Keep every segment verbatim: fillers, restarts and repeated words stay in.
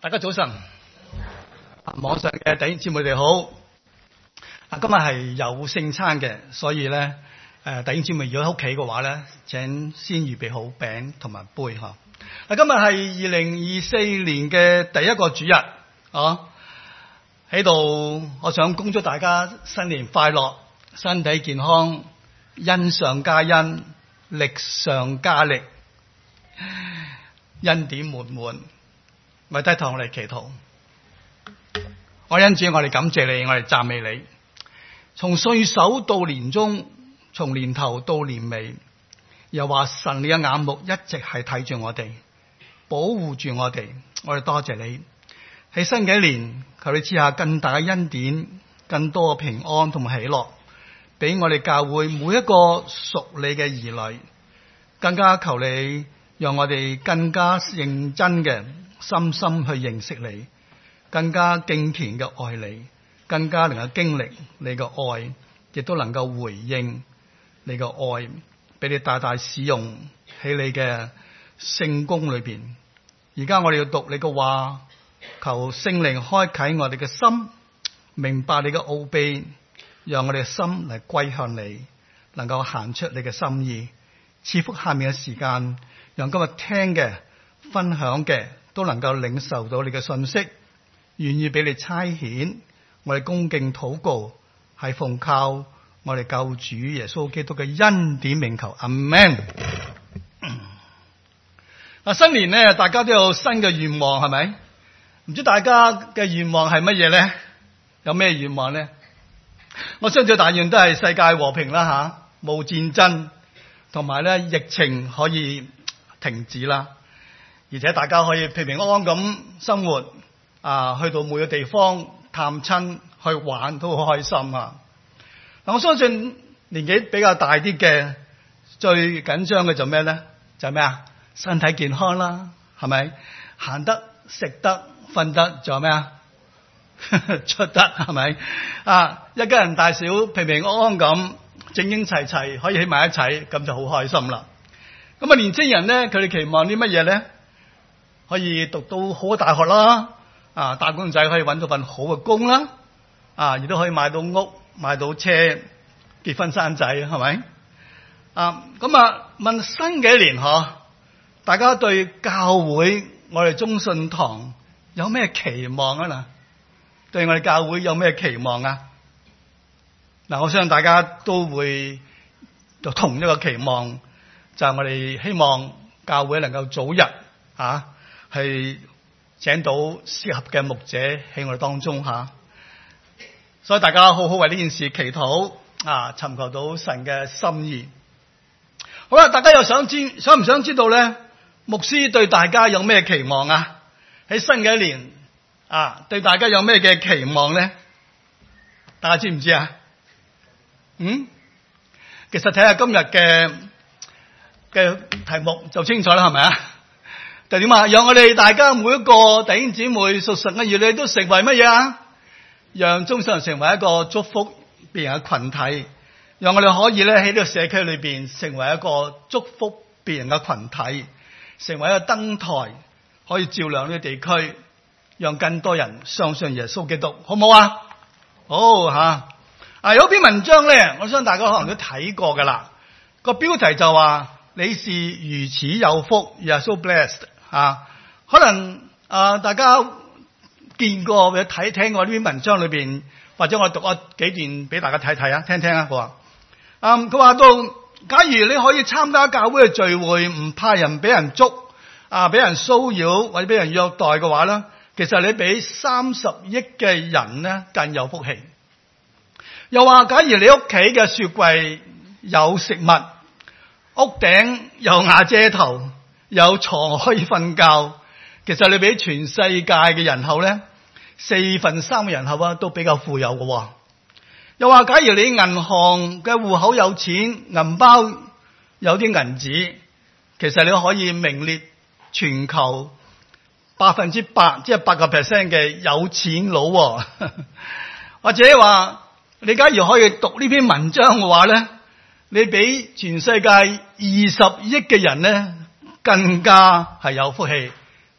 大家早晨，網上嘅弟兄姊妹哋好。啊，今日係有聖餐嘅，所以咧，誒弟兄姊妹如果喺屋企嘅話咧，請先預備好餅同埋杯嚇。嗱，今日係二零二四年嘅第一個主日，啊，喺度我想恭祝大家新年快樂，身體健康，恩上加恩，力上加力，恩典滿滿。咪低頭我哋祈禱，我恩主，我哋感謝你，我哋讚美你。從歲首到年終，從年頭到年尾，又話神你嘅眼目一直係睇住我哋，保護住我哋。我哋多謝你。喺新嘅一年，求你賜下更大嘅恩典，更多嘅平安同埋喜樂，俾我哋教會每一個屬你嘅兒女。更加求你讓我哋更加認真嘅深深去認識你，更加敬虔嘅愛你，更加能夠經歷你嘅愛，亦都能夠回應你嘅愛，俾你大大使用喺你嘅聖工裏邊。而家我哋要讀你嘅話，求聖靈開啟我哋嘅心，明白你嘅奧秘，讓我哋嘅心嚟歸向你，能夠行出你嘅心意。賜福下面嘅時間，讓今日聽嘅分享嘅都能夠領受到你嘅信息，願意俾你差遣。我哋恭敬禱告，係奉靠我哋救主耶穌基督嘅恩典名求，阿們。嗱，新年咧，大家都有新嘅願望，係咪？唔知大家嘅願望係乜嘢咧？有咩願望咧？我相信大願都係世界和平啦，吓，冇戰爭，同埋咧疫情可以停止啦。而且大家可以平平安安咁生活，啊，去到每個地方探親去玩都好開心啊！嗱，我相信年紀比較大啲嘅最緊張嘅就咩咧？就係咩啊？身體健康啦，係咪？行得、食得、瞓得，仲有咩啊？出得，係咪？啊，一家人大小平平安安咁整整齊齊可以喺埋一齊，咁就好開心啦。咁啊，年青人咧，佢哋期望啲乜嘢咧？可以讀到好嘅大學啦，啊，打工仔可以揾到份好嘅工啦，啊，亦都可以買到屋、買到車、結婚生仔，係咪？啊，咁啊，問新嘅一年嗬，大家對教會我哋中信堂有咩期望啊？嗱，對我哋教會有咩期望啊？嗱，我相信大家都會有同一個期望，就係我哋希望教會能夠早日啊。係請到適合嘅牧者喺我哋當中吓，所以大家好好為呢件事祈禱啊，尋求到神嘅心意。好啦，大家又想知想唔想知道咧？牧師對大家有咩期望啊？喺新嘅一年啊，對大家有咩嘅期望咧？大家知唔知啊？嗯，其實睇下今日嘅嘅題目就清楚啦，係咪啊？就點啊？讓我哋大家每一個弟兄姊妹屬神嘅兒女都成為乜嘢啊？讓中信堂成為一個祝福別人嘅群體，讓我哋可以咧喺呢個社區裏邊成為一個祝福別人嘅群體，成為一個燈台，可以照亮呢個地區，讓更多人相信耶穌基督，好唔好啊？好吓啊！有篇文章咧，我相信大家可能都睇過噶啦，個標題就話你是如此有福 ，You are so blessed。啊，可能啊、呃，大家見過或者睇聽過呢篇文章裏邊，或者我讀咗幾段俾大家睇睇啊，聽聽啊。佢話，啊，佢話到，假如你可以參加教會嘅聚會，唔怕人俾人捉啊，俾人騷擾或者俾人虐待嘅話咧，其實你比三十億嘅人咧更有福氣。又話，假如你屋企嘅雪櫃有食物，屋頂有瓦遮頭，有床可以瞓覺，其實你比全世界嘅人口咧，四分三嘅人口啊，都比較富有嘅。又話，假如你銀行嘅戶口有錢，銀包有啲銀紙，其實你可以名列全球百分之百，即係八個 percent 嘅有錢佬。或者話，你假如可以讀呢篇文章嘅話咧，你比全世界二十億嘅人咧，更加係有福氣，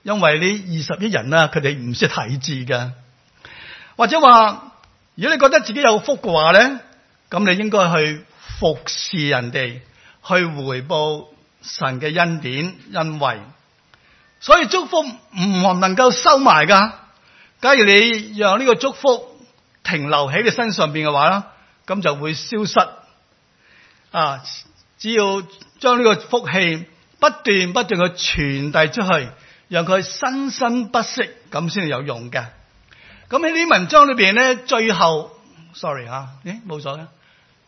因為呢二十億人啦，佢哋唔識睇字㗎。或者話，如果你覺得自己有福嘅話咧，咁你應該去服侍人哋，去回報神嘅恩典恩惠。所以祝福唔能夠收埋㗎。假如你讓呢個祝福停留喺你身上邊嘅話啦，咁就會消失。啊，只要將呢個福氣不斷不斷去傳遞出去，讓佢生生不息，咁先係有用嘅。咁喺呢啲文章裏邊咧，最後 ，sorry 啊，誒冇咗嘅。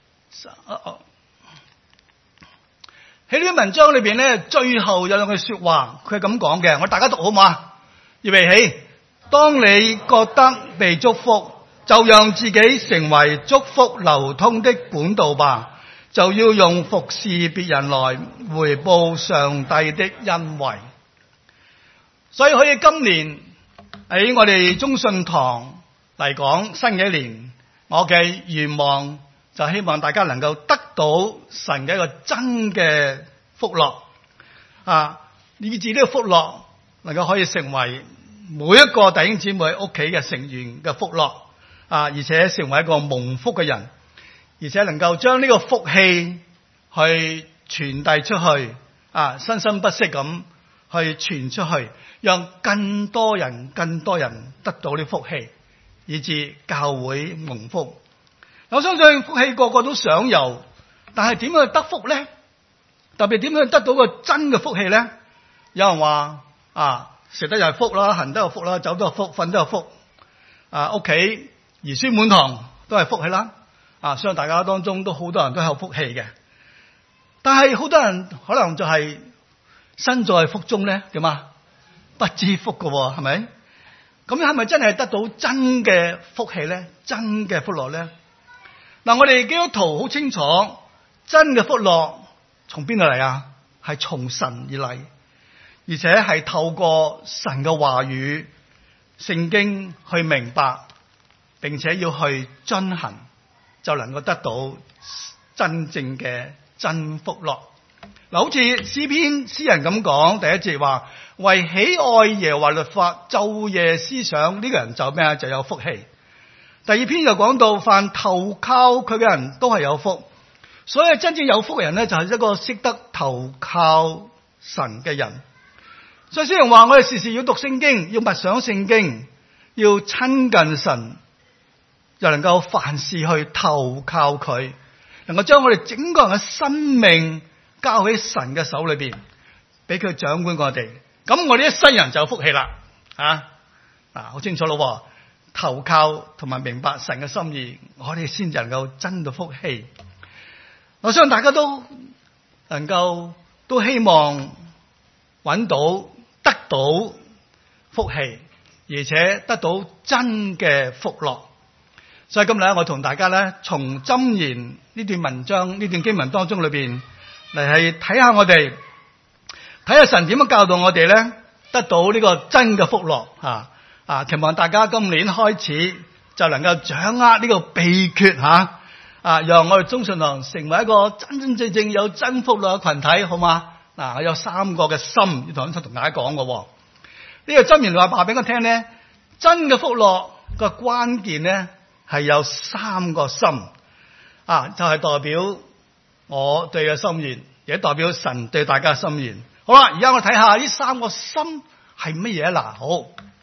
喺呢啲文章裏邊咧，最後有兩句說話，佢係咁講嘅，我大家讀好嘛？預備起，當你覺得被祝福，就讓自己成為祝福流通的管道吧，就要用服侍別人來回報上帝的恩惠。所以可以今年喺我哋中信堂嚟講，新嘅一年，我嘅願望就希望大家能夠得到神嘅一個真嘅福樂啊，以至呢個福樂能夠可以成為每一個弟兄姊妹屋企嘅成員嘅福樂啊，而且成為一個蒙福嘅人，而且能夠將呢個福氣去傳遞出去啊，生生不息咁去傳出去，讓更多人更多人得到呢福氣，以致教會蒙福。我相信福氣個個都想有，但係點樣去得福咧？特別點樣去得到個真嘅福氣咧？有人話啊，食得又係福啦，行得又福啦，走得又福，瞓得又福。啊，屋企兒孫滿堂都係福氣啦。啊，相信大家當中都好多人都有福氣嘅。但係好多人可能就係身在福中咧，點啊？不知福㗎喎，係咪？咁係咪真係得到真嘅福氣咧？真嘅福樂咧？嗱，我哋基督徒好清楚，真嘅福樂從邊度嚟啊？係從神而嚟，而且係透過神嘅話語、聖經去明白，並且要去遵行，就能夠得到真正嘅真福樂。嗱，好似詩篇詩人咁講，第一節話：為喜愛耶和華律法，晝夜思想，呢個人就咩啊？就有福氣。第二篇就講到，凡投靠佢嘅人都係有福。所以真正有福嘅人咧，就係一個識得投靠神嘅人。所以雖然話我哋時時要讀聖經，要默想聖經，要親近神，又能夠凡事去投靠佢，能夠將我哋整個人嘅生命交喺神嘅手裏邊，俾佢掌管我哋。咁我哋一世人就有福氣啦，啊啊，好清楚咯。投靠同埋明白神嘅心意，我哋先至能夠真到福氣。我相信大家都能夠都希望揾到得到福氣，而且得到真嘅福樂。所以今日我同大家咧，從箴言呢段文章呢段經文當中裏邊嚟係睇下我哋睇下神點樣教導我哋咧，得到呢個真嘅福樂啊！啊，期望大家今年開始就能夠掌握呢個秘訣吓，啊，讓我哋中信堂成為一個真真正正有真福樂嘅群體，好嘛？嗱、啊，我有三個嘅心要同同大家講嘅。呢、這個箴言話話俾我聽咧，真嘅福樂個關鍵咧係有三個心，啊，就係、是、代表我對嘅心願，亦代表神對大家嘅心願。好啦，而家我睇下呢三個心係乜嘢嗱，好。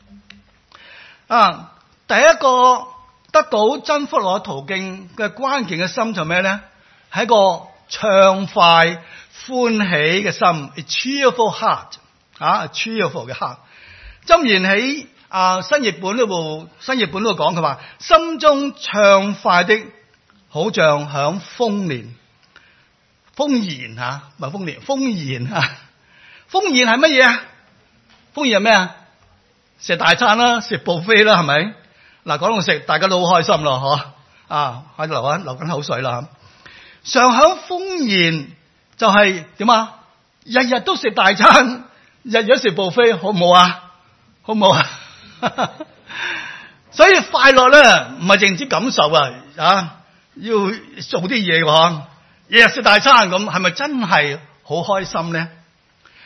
啊，第一個得到真福樂嘅途徑嘅關鍵嘅心就咩咧？係一個暢快歡喜嘅心 ，a cheerful heart 啊 ，cheerful 嘅 heart。箴言喺啊新譯本呢部新譯本嗰度講，佢話心中暢快的，好像響豐年，豐筵吓，唔係豐年，豐筵吓，豐筵係乜嘢啊？豐筵係咩啊？食大餐啦，食 buffet 啦，係咪？嗱，講到食，大家都好開心咯，嗬！啊，喺度流緊流緊口水啦。常享豐筵就係點啊？日日都食大餐，日日食 buffet，好唔好啊？好唔好啊？所以快樂咧，唔係淨止感受啊，啊，要做啲嘢嘅嗬。日日食大餐咁，係咪真係好開心咧？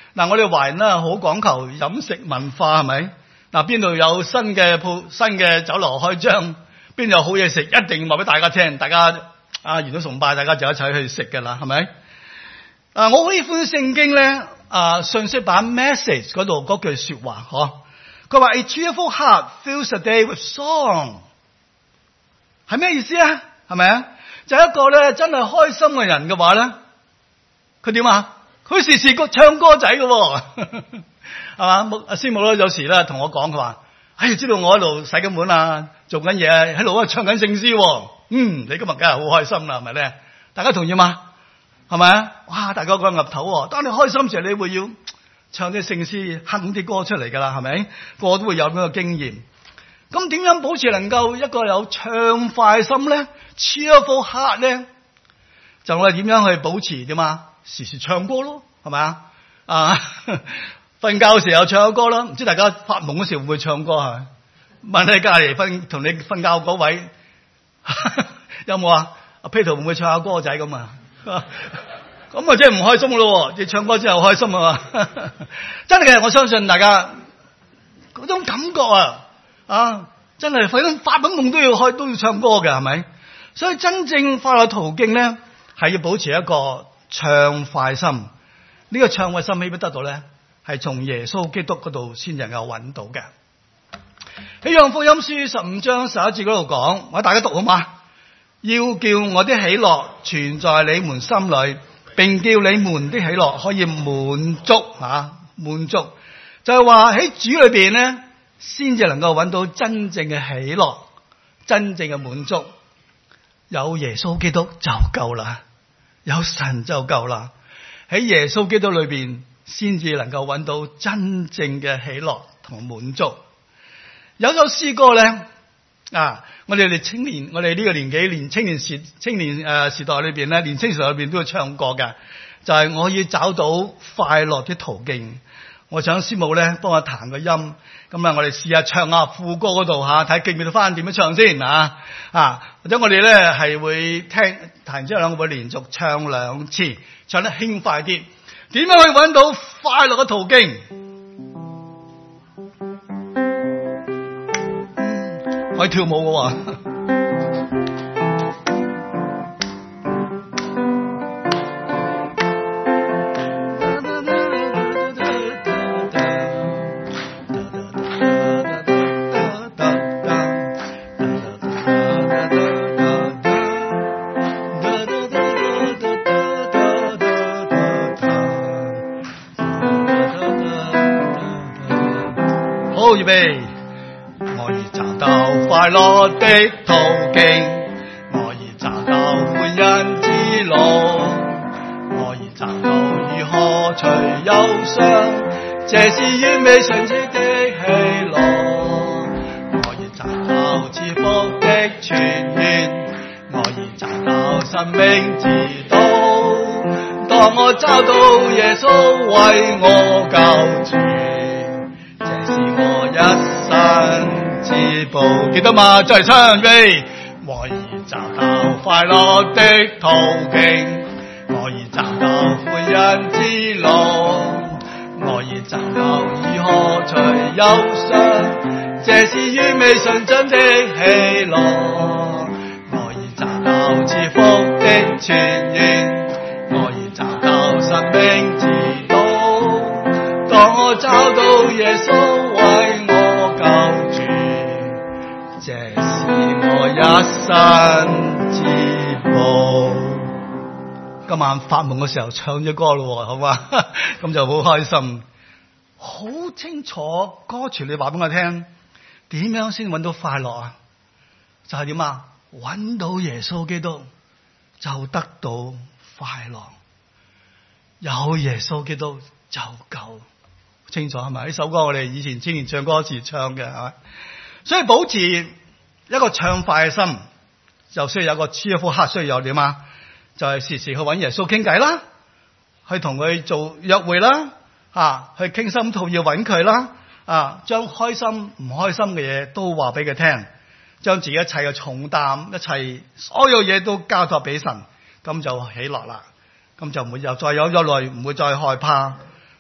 嗱，我哋華人咧好講求飲食文化，係咪？嗱，邊度有新嘅鋪、新嘅酒樓開張，邊有好嘢食，一定話俾大家聽。大家啊，完咗崇拜，大家就一齊去食㗎啦，係咪？啊，我好喜歡聖經咧啊，信息版 message 嗰度嗰句說話，嗬。佢話 A cheerful heart fills a day with song， 係咩意思啊？係咪啊？就一個咧真係開心嘅人嘅話咧，佢點啊？佢時時個唱歌仔嘅，係嘛？阿師母咧有時咧同我講，佢話：哎，知道我喺度洗緊碗啊，做緊嘢，喺度啊唱緊聖詩。嗯，你今日梗係好開心啦，係咪咧？大家同意嗎？係咪啊？哇！大家個岌頭，當你開心時，你會要唱啲聖詩、哼啲歌出嚟噶啦，係咪？個個都會有咁嘅經驗。咁點樣保持能夠一個有暢快心咧 ？Cheerful heart 咧，就我哋點樣去保持點啊？時時唱歌咯，係咪啊？啊，瞓覺嘅時候唱歌咯。唔知大家發夢嘅時候會唔會唱歌啊？問你隔籬瞓同你瞓覺嗰位有冇啊？阿 Peter 會唔會唱下歌仔咁啊？咁啊，即係唔開心咯。你唱歌之後開心啊嘛？真係嘅，我相信大家嗰種感覺啊，啊，真係發緊發緊夢都要開都要唱歌嘅，係咪？所以真正快樂途徑咧，係要保持一個暢快心。呢、這個暢快心豈不得到咧？係從耶穌基督嗰度先能夠揾到嘅。喺約翰福音書十五章十一節嗰度講，我大家讀好嗎？要叫我的喜樂存在你們心裏，並叫你們的喜樂可以滿足啊！滿足就係話喺主裏邊咧，先至能夠揾到真正嘅喜樂，真正嘅滿足。有耶穌基督就夠啦，有神就夠啦。喺耶穌基督裏邊，先至能夠揾到真正嘅喜樂同滿足。有首詩歌咧。啊！我哋哋青年，我哋呢個年紀年青年時青年誒、呃、時代裏邊咧，年青時代裏邊都會唱過嘅，就係、是、我要找到快樂的途徑。我想師母咧幫我彈個音，咁啊我哋試下唱下副歌嗰度吓，睇記唔記得翻點樣唱先啊！啊，或者我哋咧係會聽彈完之後，我會連續唱兩次，唱得輕快啲。點樣可以揾到快樂嘅途徑？可以跳舞嘅喎，好，預備。快樂的途徑，我已找到歡欣之路，我已找到如何除憂傷，這是完美純粹的喜樂。我已找到賜福的泉源，我已找到生命之道。當我找到耶穌為我救主，這是我一生之步，記得嘛？再嚟唱備，我已找到快樂的途徑，我已找到歡欣之路，我已找到如何除憂傷，這是完美純真的喜樂。我已找到賜福的泉源，我已找到生命之道。當我找到耶穌為我救主，這是我一生之寶。今晚發夢嘅時候唱咗歌咯，好嘛？咁就好開心，好清楚歌詞你話俾我聽，點樣先揾到快樂啊？就係點啊？揾到耶穌基督就得到快樂，有耶穌基督就夠。清楚係咪？呢首歌我哋以前青年唱歌時唱嘅，係咪？所以保持一個暢快嘅心，就需要有個 cheerful heart，需要有點啊？就係、是、時時去揾耶穌傾偈啦，去同佢做約會啦，啊，去傾心吐意揾佢啦，啊，將開心唔開心嘅嘢都話俾佢聽，將自己一切嘅重擔、一切所有嘢都交託俾神，咁就喜樂啦，咁就唔會又再有憂慮，唔會再害怕。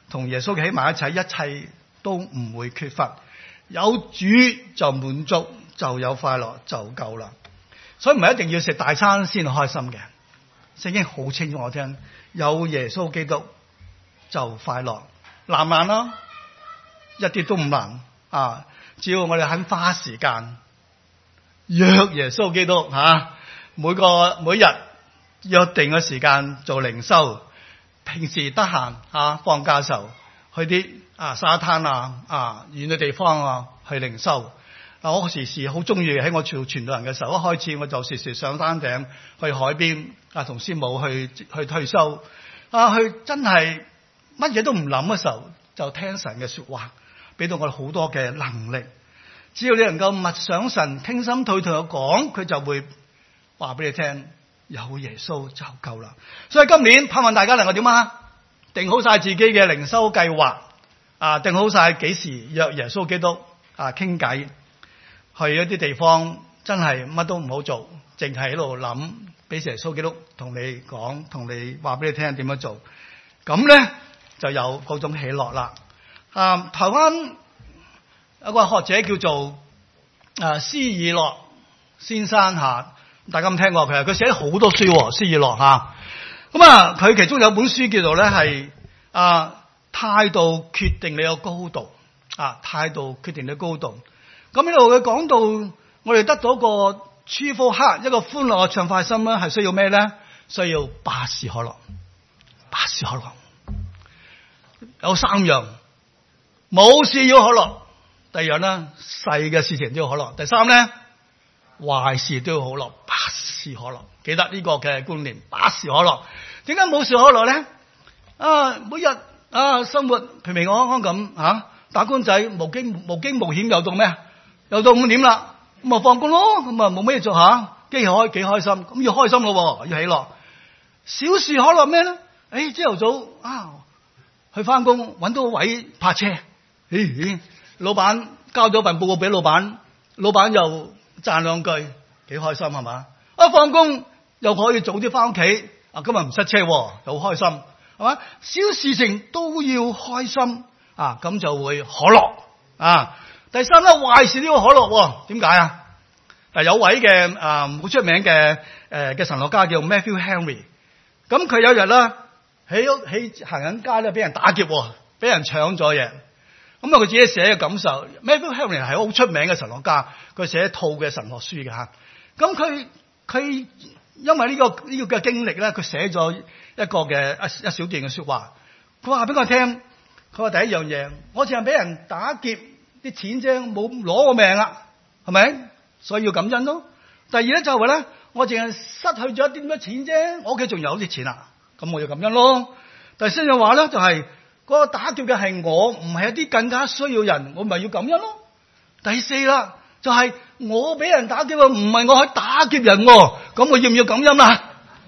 同耶穌喺埋一齊，一切都唔會缺乏。有主就滿足，就有快樂，就夠啦。所以唔係一定要食大餐先開心嘅。聖經好清楚我聽，有耶穌基督就快樂。難唔難咯？一啲都唔難啊！只要我哋肯花時間約耶穌基督吓、啊，每個每日約定嘅時間做靈修。平時得閒啊，放假時候去啲啊沙灘啊啊遠嘅地方啊去靈修。嗱，我時時好中意喺我做傳道人嘅時候，一開始我就時時上山頂去海邊啊，同師母去去退休啊，去真係乜嘢都唔諗嘅時候，就聽神嘅說話，俾到我哋好多嘅能力。只要你能夠默想神，傾心吐意同佢講，佢就會話俾你聽。有耶穌就夠啦，所以今年盼望大家能夠點啊？定好晒自己嘅靈修計劃啊，定好晒幾時約耶穌基督啊傾偈，去一啲地方真係乜都唔好做，淨係喺度諗，俾耶穌基督同你講，同你話俾你聽點樣做，咁咧就有嗰種喜樂啦。啊，台灣有個學者叫做啊施爾諾先生吓。大家有冇聽過佢啊？佢寫好多書，施爾諾吓。咁啊，佢其中有本書叫做咧係啊態度決定你嘅高度啊，態度決定你嘅高度。咁呢度佢講到我哋得到個舒福克一個歡樂嘅暢快心咧，係需要咩咧？需要百事可樂，百事可樂有三樣，冇事要可樂。第二樣咧，細嘅事情都要可樂。第三咧，壞事都要可樂，百事可樂。記得呢個嘅觀念，百事可樂。點解冇事可樂咧？啊，每日啊生活平平安安咁啊，打工仔無驚無驚無險又到咩啊？又到五點啦，咁啊放工咯，咁啊冇咩做吓，幾開幾開心，咁要開心咯，要喜樂。小事可樂咩咧？誒，朝頭早啊去翻工，搵到個位泊車，咦，老闆交咗份報告俾老闆，老闆又讚兩句，幾開心係嘛？啊，放工又可以早啲翻屋企，啊，今日唔塞車，又好開心係嘛？小事情都要開心啊，咁就會可樂啊。第三咧，壞事都要可樂，點解啊？嗱，有位嘅啊好出名嘅誒嘅神學家叫 Matthew Henry，咁佢有日咧喺喺行緊街咧，俾人打劫，俾人搶咗嘢。咁啊，佢自己寫嘅感受。Matthew Henry 係好出名嘅神學家，佢寫一套嘅神學書嘅吓。咁佢佢因為呢個呢個嘅經歷咧，佢寫咗一個嘅一一小段嘅說話。佢話俾我聽，佢話第一樣嘢，我淨係俾人打劫啲錢啫，冇攞我命啊，係咪？所以要感恩咯。第二咧就係話咧，我淨係失去咗一啲咁多錢啫，我屋企仲有啲錢啊，咁我要感恩咯。第三樣話咧就係、是。嗰個打劫嘅係我，唔係一啲更加需要人，我咪要感恩咯。第四啦，就係、是、我俾人打劫，唔係我去打劫人，咁我要唔要感恩啊？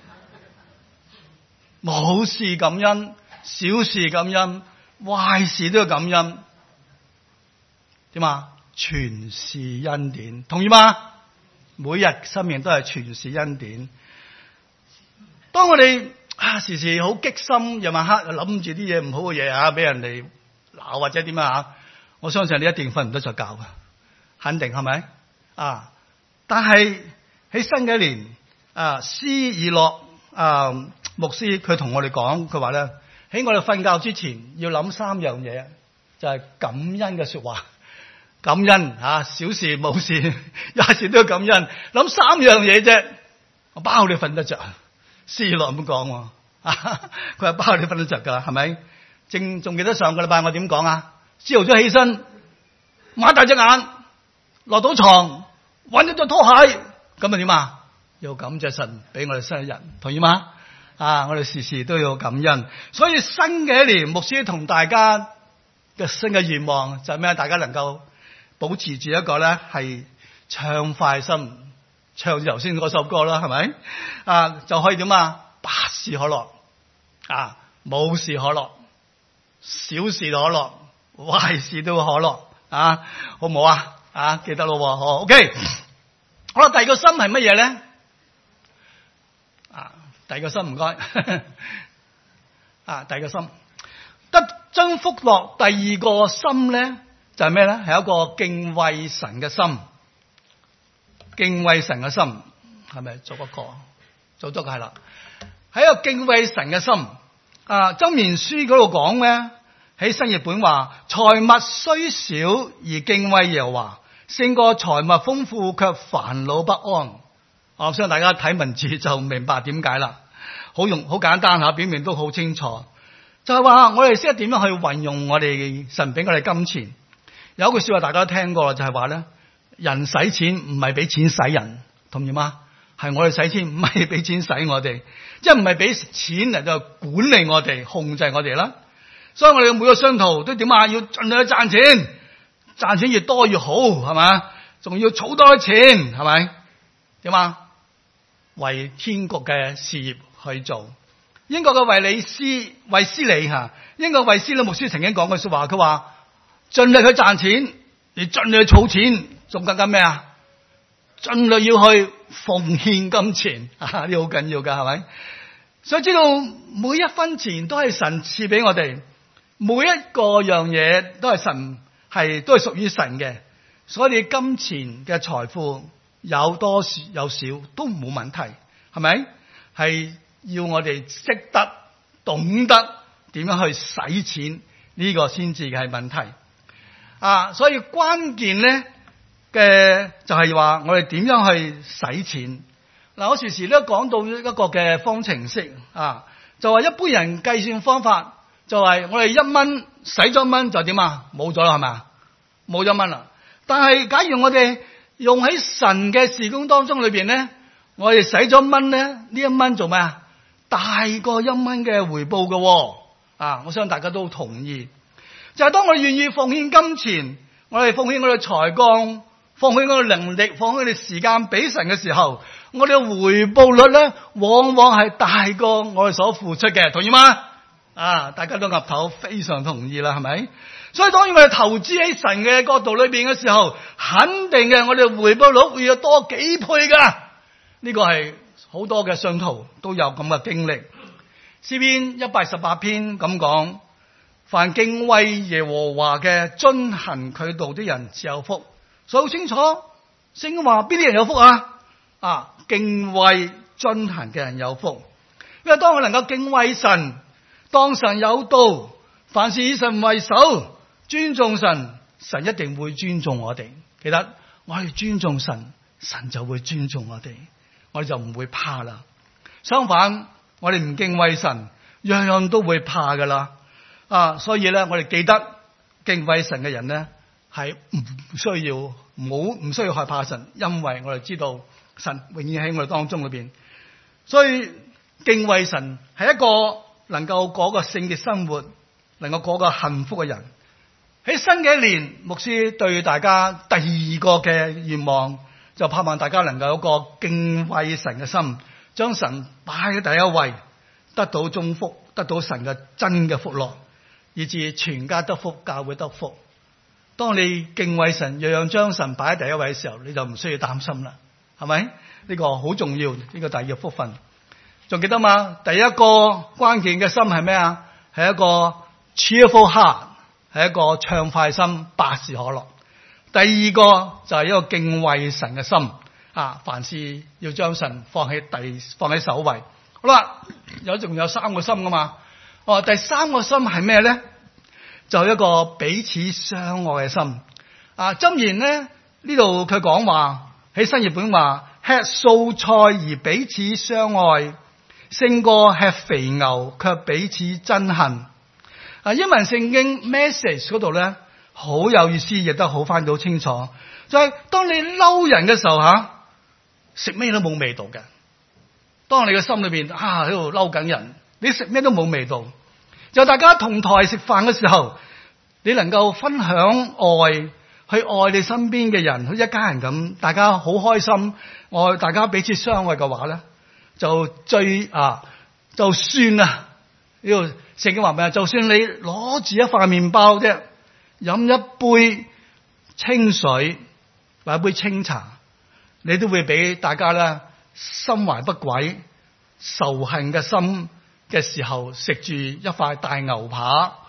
冇事感恩，小事感恩，壞事都要感恩。點啊？全是恩典，同意嗎？每日生命都係全是恩典。當我哋啊，時時好激心，夜晚黑諗住啲嘢唔好嘅嘢啊，俾人哋鬧或者點啊，我相信你一定瞓唔得着覺噶，肯定係咪啊？但係喺新嘅一年啊，施爾諾啊牧師佢同我哋講，佢話咧喺我哋瞓覺之前要諗三樣嘢，就係、是、感恩嘅說話，感恩啊，小事冇事，有時都要感恩，諗三樣嘢啫，我包你瞓得着。施爾諾咁講，佢話包你瞓得着噶，係咪？正仲記得上個禮拜我點講啊？朝早起身，擘大隻眼，落到床，搵咗對拖鞋，咁啊點啊？要感謝神俾我哋新一日，同意嗎？啊，我哋時時都要感恩。所以新嘅一年，牧師同大家嘅新嘅願望就係咩？大家能夠保持住一個咧係暢快心。唱住頭先嗰首歌啦，係咪啊？就可以點啊？百事可樂啊，冇事可樂，小事可樂，壞事都可樂啊，好唔好啊？啊，記得咯，好 OK。好啦，第二個心係乜嘢咧？啊，第二個心唔該啊，第二個心得真福樂第二個心咧就係咩咧？係一個敬畏神嘅心，敬畏神嘅心係咪做一個？做咗係啦，係一個敬畏神嘅心。啊，箴言書嗰度講咧，喺新譯本話：財物雖少而敬畏耶和華，勝過財物豐富卻煩惱不安。我相信大家睇文字就明白點解啦。好用好簡單吓，表面都好清楚。就係話我哋識得點樣去運用我哋神俾我哋金錢。有一句說話大家都聽過啦，就係話咧，人使錢唔係俾錢使人，同意嗎？係我哋使錢唔係俾錢使我哋，即係唔係俾錢嚟就管理我哋、控制我哋啦。所以我哋每個商徒都點啊？要盡量去賺錢，賺錢越多越好，係咪？仲要儲多啲錢，係咪？點啊？為天國嘅事業去做。英國嘅衛理斯衛斯理吓，英國衛斯理牧師曾經講過說話，佢話盡力去賺錢，而盡力去儲錢，仲更加咩啊？盡力要去奉獻金錢，啊，呢好緊要噶，係咪？所以知道每一分錢都係神賜俾我哋，每一個樣嘢都係神係都係屬於神嘅，所以你金錢嘅財富有多有少都冇問題，係咪？係要我哋識得懂得點樣去使錢，呢個先至係問題啊！所以關鍵咧嘅就係話我哋點樣去使錢。嗱，我時時都講到一個嘅方程式啊，就話一般人計算方法就係我哋一蚊使咗蚊就點啊？冇咗啦，係咪啊？冇咗蚊啦。但係假如我哋用喺神嘅事工當中裏邊咧，我哋使咗蚊咧，呢一蚊做咩啊？大過一蚊嘅回報嘅啊！我相信大家都同意，就係當我哋願意奉獻金錢，我哋奉獻我哋才幹，放棄我哋能力，放棄我哋時間俾神嘅時候，我哋嘅回報率咧，往往係大過我哋所付出嘅，同意嗎？啊，大家都岌頭，非常同意啦，係咪？所以當然我哋投資喺神嘅角度裏邊嘅時候，肯定嘅，我哋回報率會有多幾倍噶。呢個係好多嘅信徒都有咁嘅經歷。詩篇一百十八篇咁講：凡敬畏耶和華嘅，遵行佢道的人自有福。所以好清楚，聖經話邊啲人有福啊？啊，敬畏遵行嘅人有福。因為當我能夠敬畏神，當神有道，凡事以神為首，尊重神，神一定會尊重我哋。記得我哋尊重神，神就會尊重我哋，我哋就唔會怕啦。相反，我哋唔敬畏神，樣樣都會怕噶啦。啊，所以咧，我哋記得敬畏神嘅人咧，係唔需要唔好唔需要害怕神，因為我哋知道神永遠喺我哋當中裏邊。所以敬畏神係一個能夠過個聖潔生活，能夠過個幸福嘅人。喺新嘅一年，牧師對大家第二個嘅願望，就盼望大家能夠有個敬畏神嘅心，將神擺喺第一位，得到祝福，得到神嘅真嘅福樂，以至全家得福，教會得福。當你敬畏神，樣樣將神擺喺第一位嘅時候，你就唔需要擔心啦，係咪？呢個好重要，呢個第二個福分。仲記得嘛？第一個關鍵嘅心係咩啊？係一個 cheerful heart， 係一個暢快心，百事可樂。第二個就係一個敬畏神嘅心啊！凡事要將神放喺第放喺首位。好啦，有仲有三個心噶嘛？哦，第三個心係咩咧？就係一個彼此相愛嘅心啊！箴言咧呢度佢講話喺新譯本話，吃素菜而彼此相愛，勝過吃肥牛卻彼此憎恨。啊，英文聖經 message 嗰度咧好有意思，亦都好翻到清楚。就係、是、當你嬲人嘅時候吓，食咩都冇味道嘅。當你嘅心裏邊啊喺度嬲緊人，你食咩都冇味道。就大家同台食飯嘅時候，你能夠分享愛，去愛你身邊嘅人，好似一家人咁，大家好開心，愛大家彼此相愛嘅話咧，就最啊，就算啊，呢個聖經話咩啊？就算你攞住一塊麵包啫，飲一杯清水或一杯清茶，你都會俾大家咧心懷不軌、仇恨嘅心嘅時候，食住一塊大牛扒，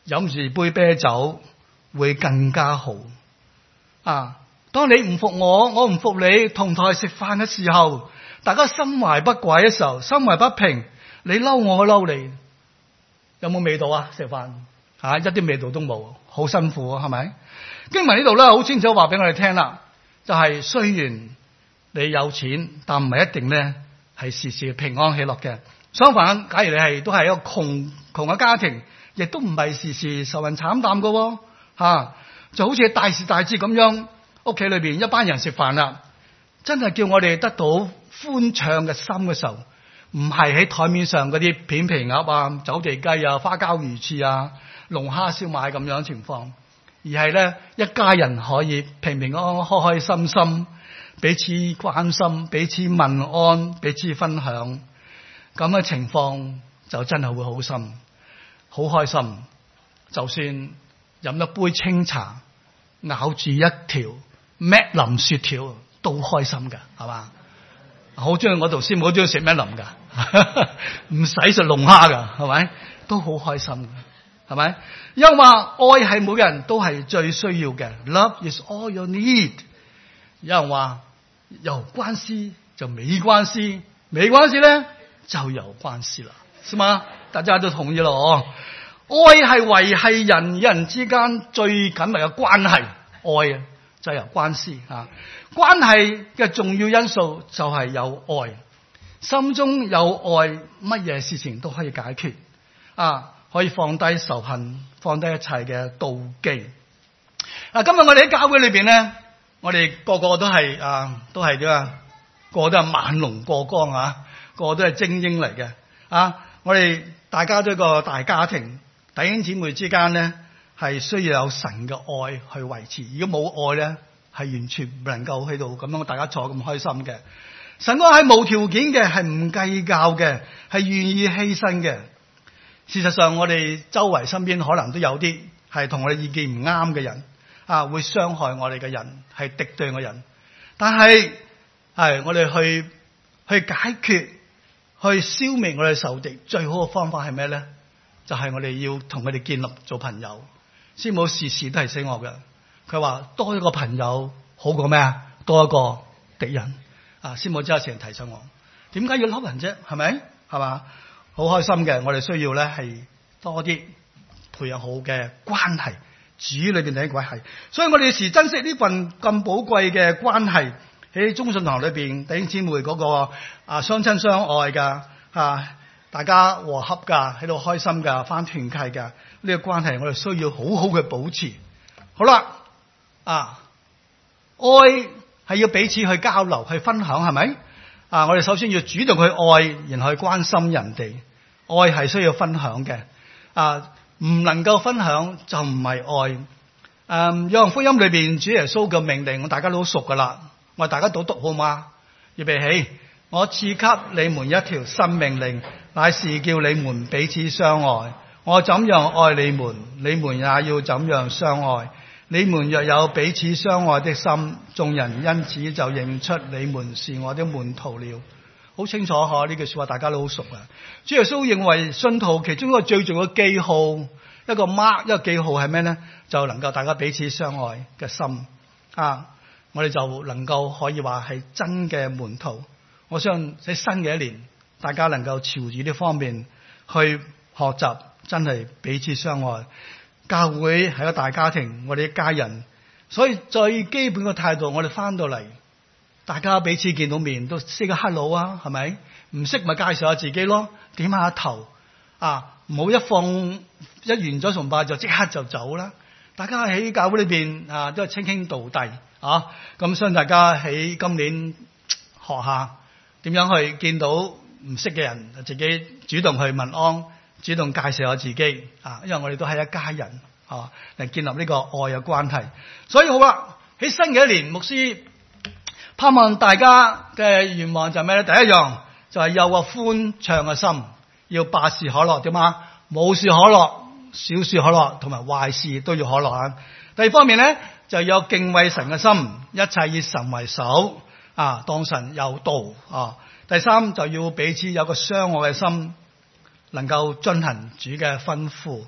飲住杯啤酒會更加好啊！當你唔服我，我唔服你，同台食飯嘅時候，大家心懷不軌嘅時候，心懷不平，你嬲我，我嬲你，有冇味道啊？食飯吓一啲味道都冇，好辛苦啊，係咪？經文呢度咧好清楚話俾我哋聽啦，就係、是、雖然你有錢，但唔係一定咧係時時平安喜樂嘅。相反，假如你係都係一個窮窮嘅家庭，亦都唔係時時愁雲慘淡噶吓，就好似大時大節咁樣，屋企裏邊一班人食飯啦，真係叫我哋得到歡暢嘅心嘅時候，唔係喺台面上嗰啲片皮鴨啊、走地雞啊、花膠魚翅啊、龍蝦燒賣咁樣情況，而係咧一家人可以平平安安、開開心心，彼此關心、彼此問安、彼此分享，咁嘅情況就真係會好心、好開心。就算飲一杯清茶，咬住一條麥林雪條，都開心噶，係嘛？好中意我頭先，好中意食麥林噶，唔使食龍蝦噶，係咪？都好開心噶，係咪？因為話愛係每個人都係最需要嘅 ，Love is all you need。有人話有關係就沒關係，沒關係咧就有關係啦，是嗎？大家都同意咯哦。愛係維繫人與人之間最緊密嘅關係，愛啊就係有關係啊。關係嘅重要因素就係有愛，心中有愛，乜嘢事情都可以解決啊，可以放低仇恨，放低一切嘅妒忌。嗱，今日我哋喺教會裏邊咧，我哋個個都係啊，都係點啊？個個都係猛龍過江啊，個個都係精英嚟嘅啊！我哋大家都係一個大家庭。弟兄姊妹之間咧，係需要有神嘅愛去維持。如果冇愛咧，係完全唔能夠喺度咁樣大家坐咁開心嘅。神愛係無條件嘅，係唔計較嘅，係願意犧牲嘅。事實上，我哋周圍身邊可能都有啲係同我哋意見唔啱嘅人啊，會傷害我哋嘅人，係敵對嘅人。但係係我哋去去解決、去消滅我哋仇敵，最好嘅方法係咩咧？就係我哋要同佢哋建立做朋友。師母時時都係死我嘅，佢話多一個朋友好過咩啊？多一個敵人啊！師母真係成日提醒我，點解要嬲人啫？係咪？係嘛？好開心嘅，我哋需要咧係多啲培養好嘅關係，主裏邊第一關係。所以我哋時珍惜呢份咁寶貴嘅關係，喺中信堂裏邊弟兄姊妹嗰個啊相親相愛噶啊。大家和洽噶，喺度開心噶，返團契噶，呢個關係我哋需要好好嘅保持。好啦，啊，愛係要彼此去交流、去分享，係咪？啊，我哋首先要主動去愛，然後去關心人哋。愛係需要分享嘅，啊，唔能夠分享就唔係愛。誒、啊，約翰福音裏邊主耶穌嘅命令，我大家都好熟噶啦，我哋大家都讀好嗎？預備起，我賜給你們一條新命令。乃是叫你們彼此相愛，我怎樣愛你們，你們也要怎樣相愛。你們若有彼此相愛的心，眾人因此就認出你們是我的門徒了。好清楚嗬，呢句說話大家都好熟啊。主耶穌認為信徒其中一個最重要嘅記號，一個 mark，一個記號係咩呢？就能夠大家彼此相愛嘅心啊，我哋就能夠可以話係真嘅門徒。我相信喺新嘅一年，大家能夠朝住呢方面去學習，真係彼此相愛。教會係個大家庭，我哋一家人，所以最基本嘅態度，我哋翻到嚟，大家彼此見到面都 say 個 hello 啊，係咪？唔識咪介紹下自己咯，點下頭啊，唔好一放一完咗崇拜就即刻就走啦。大家喺教會裏邊啊，都係稱兄道弟啊，咁所以大家喺今年學下點樣去見到唔識嘅人，自己主動去問安，主動介紹下自己啊，因為我哋都係一家人啊，嚟建立呢個愛嘅關係。所以好啦，喺新嘅一年，牧師盼望大家嘅願望就係咩咧？第一樣就係有個歡暢嘅心，要百事可樂，點啊？冇事可樂，小事可樂，同埋壞事都要可樂啊。第二方面咧，就有敬畏神嘅心，一切以神為首啊，當神有道啊。第三就要彼此有個相愛嘅心，能夠遵行主嘅吩咐。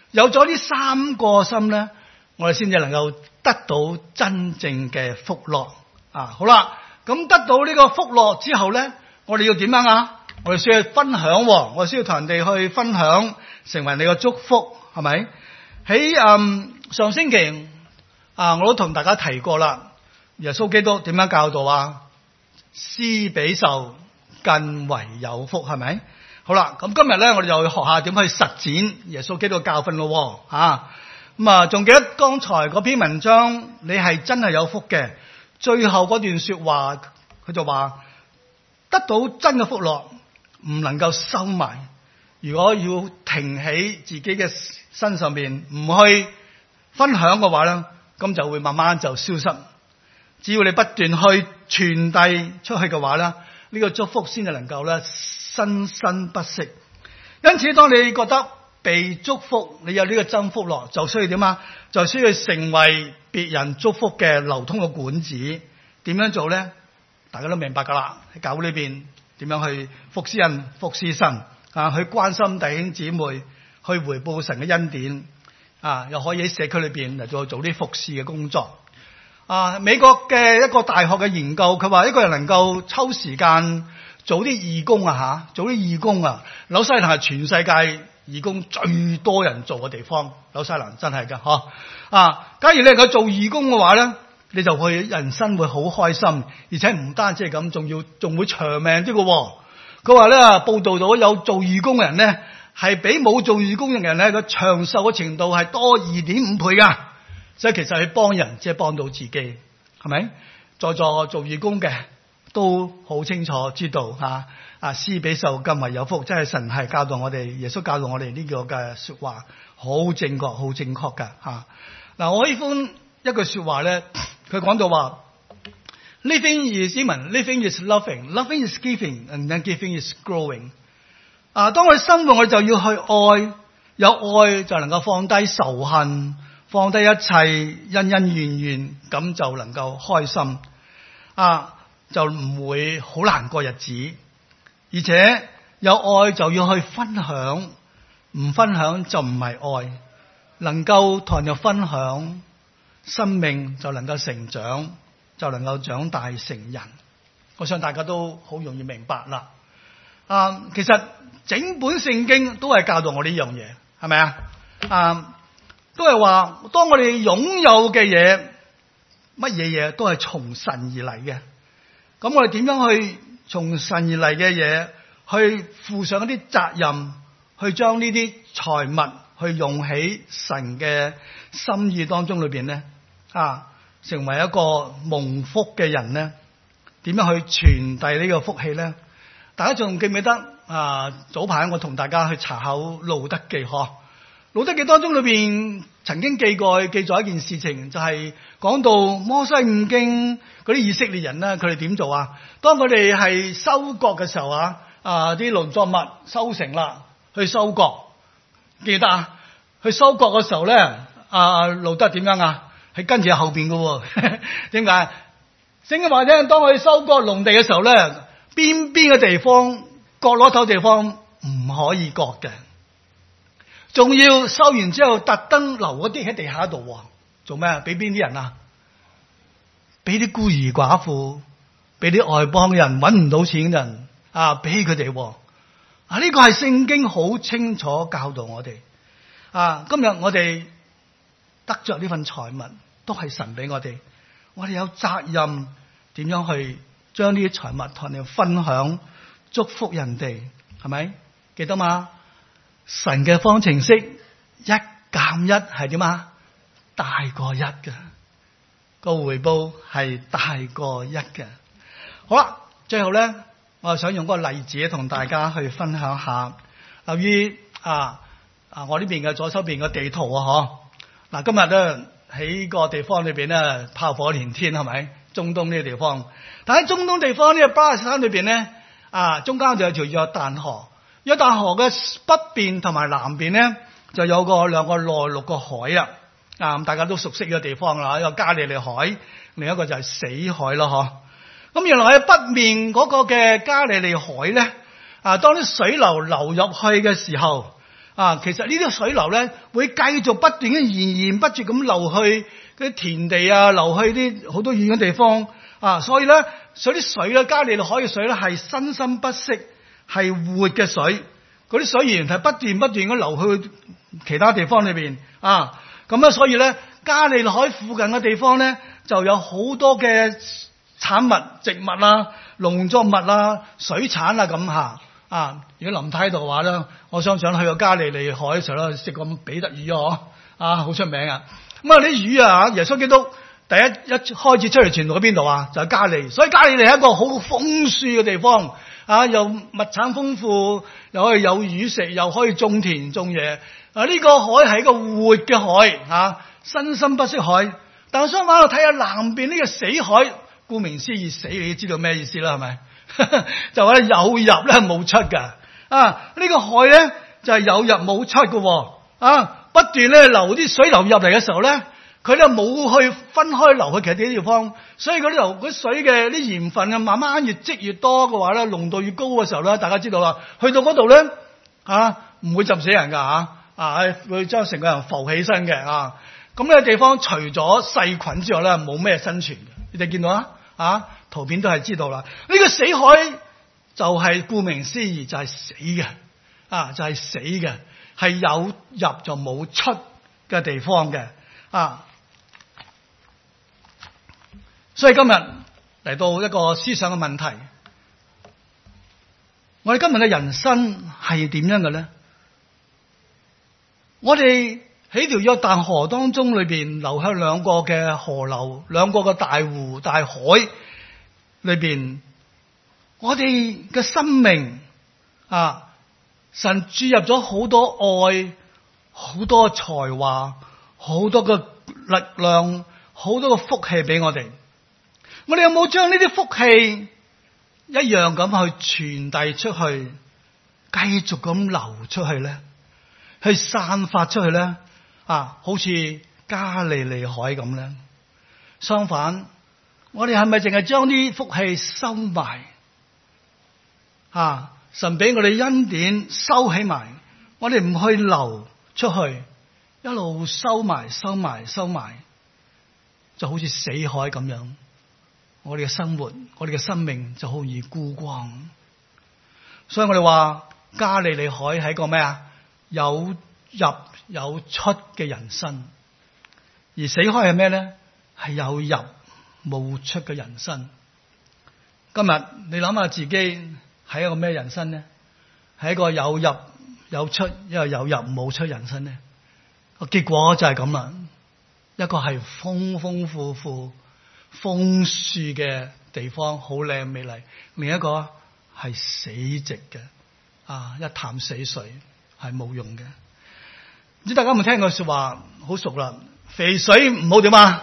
有咗呢三個心咧，我哋先至能夠得到真正嘅福樂啊！好啦，咁得到呢個福樂之後咧，我哋要點樣啊？我哋需要分享，我哋需要同人哋去分享，成為你嘅祝福，係咪？喺嗯上星期啊，我都同大家提過啦。耶穌基督點樣教導啊？施比受更為有福，係咪？好啦，咁今日咧，我哋就去學下點去實踐耶穌基督嘅教訓咯。吓咁啊，仲記得剛才嗰篇文章，你係真係有福嘅。最後嗰段說話，佢就話得到真嘅福樂，唔能夠收埋。如果要停喺自己嘅身上邊，唔去分享嘅話咧，咁就會慢慢就消失。只要你不斷去傳遞出去嘅話咧，呢個祝福先至能夠咧生生不息。因此，當你覺得被祝福，你有呢個真福樂，就需要點啊？就需要成為別人祝福嘅流通嘅管子。點樣做咧？大家都明白噶啦。喺教會裏邊點樣去服侍人、服侍神啊？去關心弟兄姊妹，去回報神嘅恩典啊！又可以喺社區裏邊嚟做做啲服侍嘅工作。啊！美國嘅一個大學嘅研究，佢話一個人能夠抽時間做啲義工啊吓，做啲義工啊，紐西蘭係全世界義工最多人做嘅地方，紐西蘭真係噶嗬啊！假如你能夠做義工嘅話咧，你就會人生會好開心，而且唔單止係咁，仲要仲會長命啲嘅。佢話咧，報道到有做義工嘅人咧，係比冇做義工嘅人咧個長壽嘅程度係多二點五倍噶。所以其實係幫人，即係幫到自己，係咪？在座做義工嘅都好清楚知道吓，啊施比受更為有福，即係神係教導我哋，耶穌教導我哋呢個嘅說話，好正確，好正確噶吓。嗱、啊，我喜歡一句說話咧，佢講到話 ，living is human，living is loving，loving is giving，and then giving is growing。啊，當我哋生活，我哋就要去愛，有愛就能夠放低仇恨。放低一切恩恩怨怨，咁就能夠開心啊，就唔會好難過日子。而且有愛就要去分享，唔分享就唔係愛。能夠同人分享，生命就能夠成長，就能夠長大成人。我想大家都好容易明白啦。啊，其實整本聖經都係教導我呢樣嘢，係咪啊？啊。都係話，當我哋擁有嘅嘢，乜嘢嘢都係從神而嚟嘅。咁我哋點樣去從神而嚟嘅嘢，去負上一啲責任，去將呢啲財物去用喺神嘅心意當中裏邊咧？啊，成為一個蒙福嘅人咧？點樣去傳遞呢個福氣咧？大家仲記唔記得啊？早排我同大家去查考路德記嗬。路德記當中裏邊曾經記過記載一件事情，就係、是、講到摩西五經嗰啲以色列人咧，佢哋點做啊？當佢哋係收割嘅時候啊，啊啲農作物收成啦，去收割，記得啊？去收割嘅時候咧，啊路德點樣啊？係跟住後邊嘅，點解？聖經話咧，當佢收割農地嘅時候咧，邊邊嘅地方角落頭地方唔可以割嘅。仲要收完之後，特登留嗰啲喺地下度，做咩？俾邊啲人啊？俾啲孤兒寡婦，俾啲外邦人搵唔到錢嘅人啊，俾佢哋。啊，呢個係聖經好清楚教導我哋。啊，今日我哋得着呢份財物，都係神俾我哋。我哋有責任點樣去將呢啲財物同人哋分享，祝福人哋，係咪？記得嘛？神嘅方程式一減一係點啊？大過一嘅，個回報係大過一嘅。好啦，最後咧，我想用個例子同大家去分享下。由於啊啊，我呢邊嘅左手邊嘅地圖啊，嗬嗱，今日咧喺個地方裏邊咧炮火連天，係咪？中東呢個地方，但喺中東地方呢個巴勒斯坦裏邊咧啊，中間就有條約旦河。約旦河嘅北邊同埋南邊咧，就有個兩個內陸個海啊！啊，大家都熟悉嘅地方啦，一個加利利海，另一個就係死海咯，嗬。咁原來喺北面嗰個嘅加利利海咧，啊，當啲水流流入去嘅時候， 啊，其實呢啲水流咧會繼續不斷嘅源源不絕咁流去啲田地啊，流去啲好多遠嘅地方啊，所以咧，所以啲水咧，加利利海嘅水咧係生生不息，係活嘅水，嗰啲水源係不斷不斷咁流去其他地方裏邊啊，咁啊，所以咧，加利利海附近嘅地方咧就有好多嘅產物、植物啊、農作物啊、水產啊咁吓。啊！如果林太喺度嘅話咧，我想想去個加利利海嘅時候咧，食個彼得魚啊，啊，好出名啊！咁啊，啲魚啊，耶穌基督第一一開始出嚟傳道喺邊度啊？就係加利利，所以加利利係一個好豐庶嘅地方啊，又物產豐富，又可以有魚食，又可以種田種嘢啊！呢個海係一個活嘅海啊，生生不息海。但係相反，我睇下南邊呢個死海，顧名思義，死你知道咩意思啦？係咪？就話咧有入咧冇出噶啊！呢、這個海咧就係、是、有入冇出嘅啊！不斷咧流啲水流入嚟嘅時候咧，佢咧冇去分開流去其他啲地方，所以嗰啲流嗰水嘅啲鹽分啊，慢慢越積越多嘅話咧，濃度越高嘅時候咧，大家知道啦，去到嗰度咧啊，唔會浸死人噶吓啊，會將成個人浮起身嘅啊！咁呢個地方除咗細菌之外咧，冇咩生存嘅，你哋見到啊啊？圖片都係知道啦，呢、這個死海就係顧名思義就係死嘅，啊就係、是、死嘅，係有入就冇出嘅地方嘅，啊。所以今日嚟到一個思想嘅問題，我哋今日嘅人生係點樣嘅咧？我哋喺條約旦河當中裏邊流向兩個嘅河流，兩個嘅大湖大海。裏邊，我哋嘅生命啊，神注入咗好多愛，好多才華，好多嘅力量，好多嘅福氣俾我哋。我哋有冇將呢啲福氣一樣咁去傳遞出去，繼續咁流出去咧？去散發出去咧？啊，好似加利利海咁咧？相反。我哋係咪淨係將啲福氣收埋？啊，神俾我哋恩典收起埋，我哋唔去流出去，一路收埋、收埋、收埋，就好似死海咁樣。我哋嘅生活，我哋嘅生命就好易枯光。所以我哋話加利利海係一個咩啊？有入有出嘅人生，而死海係咩咧？係有入冇出嘅人生。今日你諗下自己係一個咩人生呢？係一個有入有出，一個有入冇出人生呢？個結果就係咁啦。一個係豐豐富富、豐庶嘅地方，好靚美麗；另一個係死寂嘅，啊，一潭死水，係冇用嘅。唔知大家有冇聽過說話？好熟啦，肥水唔好點啊？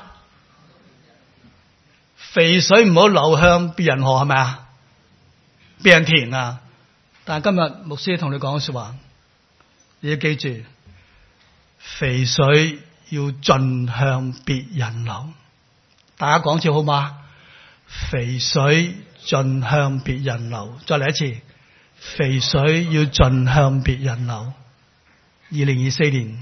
肥水唔好流向別人河，係咪啊？別人田啊！但係今日牧師同你講說話，你要記住，肥水要盡向別人流。大家講次好嗎？肥水盡向別人流。再嚟一次，肥水要盡向別人流。二零二四年，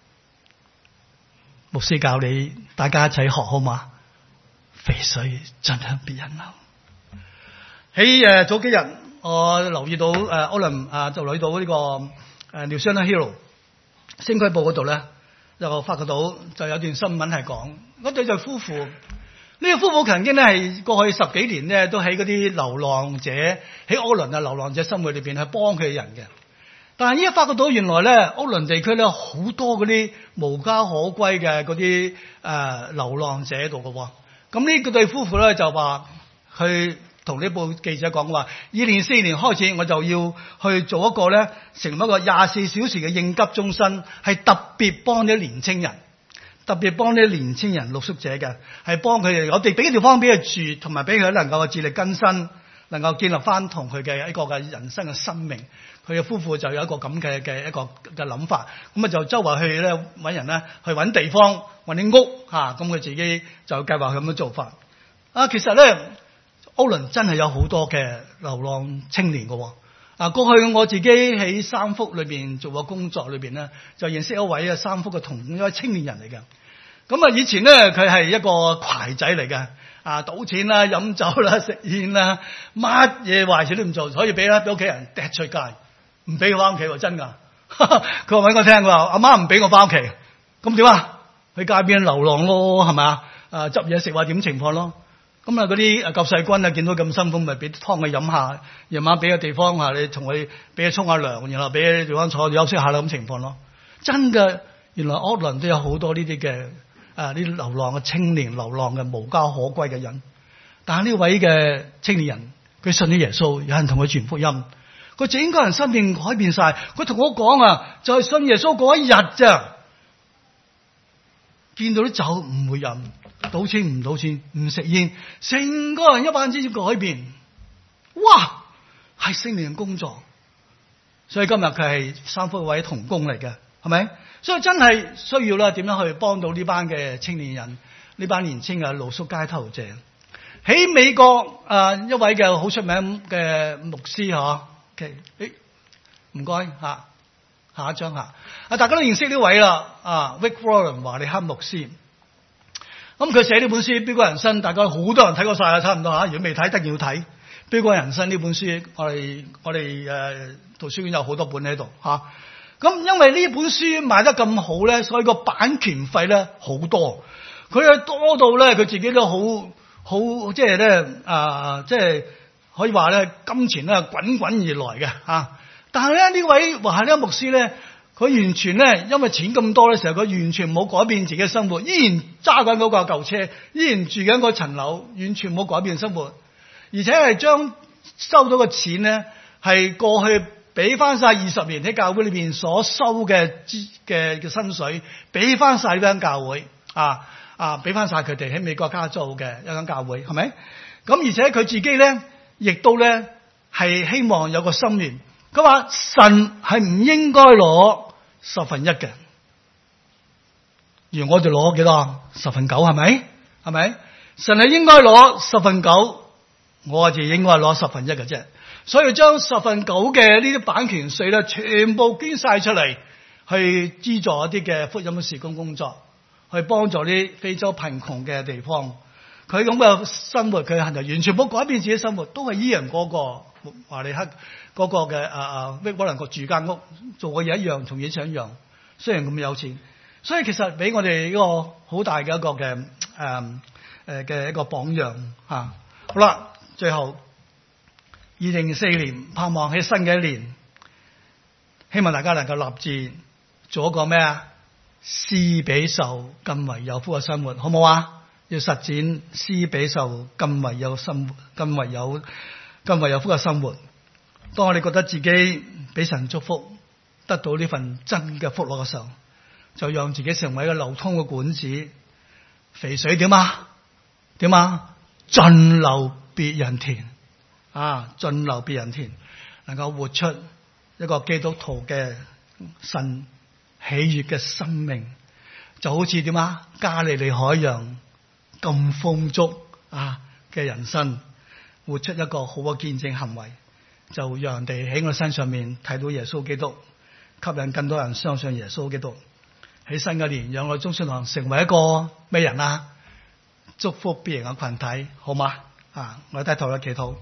牧師教你，大家一齊學好嗎？肥水盡向別人流。喺誒早幾日，我留意到誒歐倫啊，就留意到呢個誒 New Zealand Herald 星區報嗰度咧，就發覺到就有段新聞係講嗰對就夫婦。呢、這個夫婦曾經咧係過去十幾年咧都喺嗰啲流浪者喺歐倫啊流浪者生活裏邊去幫佢嘅人嘅。但係依家發覺到原來咧歐倫地區咧好多嗰啲無家可歸嘅嗰啲誒流浪者喺度嘅喎。咁呢個對夫婦咧就話去同呢部記者講話，二零四年開始我就要去做一個咧，成為一個廿四小時嘅應急中心，係特別幫啲年青人，特別幫啲年青人露宿者嘅，係幫佢哋，我哋俾啲地方俾佢住，同埋俾佢能夠自力更生，能夠建立翻同佢嘅一個嘅人生嘅生命。佢嘅夫婦就有一個咁嘅嘅一個嘅諗法，咁啊就周圍去咧揾人咧去揾地方揾啲屋嚇，咁佢自己就計劃咁樣做法。啊，其實咧歐倫真係有好多嘅流浪青年嘅， 啊，過去我自己喺三福裏邊做過工作裏邊咧，就認識一位啊三福嘅同一位青年人嚟嘅。咁啊，以前咧佢係一個壞仔嚟嘅，啊賭錢啦、飲酒啦、食煙啦，乜嘢壞事都唔做，所以俾啦俾屋企人掟出街，唔俾佢翻屋企喎，真噶。佢話俾我聽，佢話阿媽唔俾我翻屋企，咁點啊？去街邊流浪咯，係咪啊？啊執嘢食話點情況咯？咁啊嗰啲啊救世軍啊見到咁辛苦，咪俾啲湯佢飲下，夜晚俾個地方啊，你同佢俾佢沖下涼，然後俾啲地方坐休息下啦，咁情況咯。真嘅，原來奧克蘭都有好多呢啲嘅啊呢啲流浪嘅青年，流浪嘅無家可歸嘅人。但係呢位嘅青年人，佢信咗耶穌，有人同佢傳福音，佢整個人生命改變晒。佢同我講啊，就係信耶穌嗰一日咋，見到啲酒唔會飲，賭錢唔賭錢，唔食煙，成個人一晚之間改變。哇，係聖靈工作，所以今日佢係三福位同工嚟嘅，係咪？所以真係需要啦，點樣去幫到呢班嘅青年人，呢班年青嘅露宿街頭者。喺美國啊、呃，一位嘅好出名嘅牧師嗬，誒，唔該吓。下一張吓，啊大家都認識呢位啦，啊 Rick Warren 華利克牧師。咁佢寫呢本書《標杆人生》，大家好多人睇過晒啦，差唔多吓。如果未睇，一定要睇《標杆人生》呢本書。我哋我哋誒圖書館有好多本喺度吓。咁因為呢本書賣得咁好咧，所以個版權費咧好多。佢係多到咧，佢自己都好好即係咧啊，即係可以話咧金錢咧滾滾而來嘅吓。但係咧呢位華利克牧師咧，佢完全咧因為錢咁多嘅時候，佢完全冇改變自己嘅生活，依然揸緊嗰架舊車，依然住緊嗰層樓，完全冇改變生活，而且係將收到嘅錢咧係過去俾翻晒二十年喺教會裏邊所收嘅嘅嘅薪水，俾翻晒呢間教會啊啊，俾翻晒佢哋喺美國加州嘅一間教會，係咪？咁而且佢自己咧亦都咧係希望有個心願。佢話神係唔應該攞十分一嘅，而我哋攞幾多？十分九係咪？係咪？神係應該攞十分九，我哋應該攞十分一嘅啫。所以將十分九嘅呢啲版權稅咧，全部捐晒出嚟，去資助一啲嘅福音嘅事工工作，去幫助啲非洲貧窮嘅地方。佢咁嘅生活，佢係完全冇改變自己生活，都係依然嗰個華利克嗰個嘅啊啊，可能個住間屋做嘅嘢一樣，同以前一樣。雖然咁有錢，所以其實俾我哋一個好大嘅一個嘅誒誒嘅一個榜樣吓。好啦，最後二零二四年，盼望喺新嘅一年，希望大家能夠立志做一個咩啊？施比受更為有福嘅生活，好唔好啊？要實踐施比受更為有生活，更為有更為有福嘅生活。當我哋覺得自己俾神祝福，得到呢份真嘅福樂嘅時候，就讓自己成為一個流通嘅管子。肥水點啊？點啊？盡流別人田啊！盡流別人田，能夠活出一個基督徒嘅神喜悅嘅生命，就好似點啊？加利利海洋咁豐足啊嘅人生，活出一個好嘅見證行為，就讓人哋喺我身上面睇到耶穌基督，吸引更多人相信耶穌基督。喺新嘅年，讓我哋中信堂成為一個咩人啊？祝福別人嘅群體，好嗎？啊，我哋低頭去祈禱。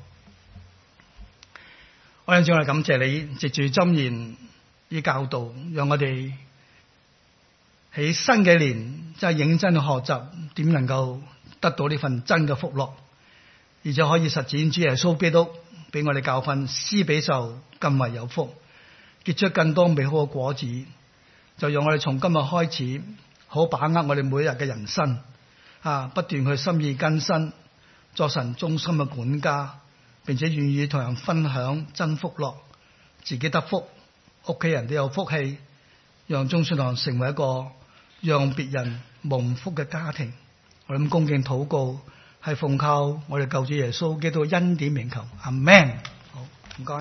我哋想嚟感謝你，藉住箴言啲教導，讓我哋喺新嘅年真係認真去學習，點能夠得到呢份真嘅福樂，而且可以實踐主耶穌基督俾我哋教訓，施比受更為有福，結出更多美好嘅果子。就讓我哋從今日開始，好把握我哋每日嘅人生，啊，不斷去心意更新，作神忠心嘅管家，並且願意同人分享真福樂，自己得福，屋企人都有福氣，讓中信堂成為一個讓別人蒙福嘅家庭。我哋咁恭敬禱告，係奉靠我哋救主耶穌基督恩典名求，阿們。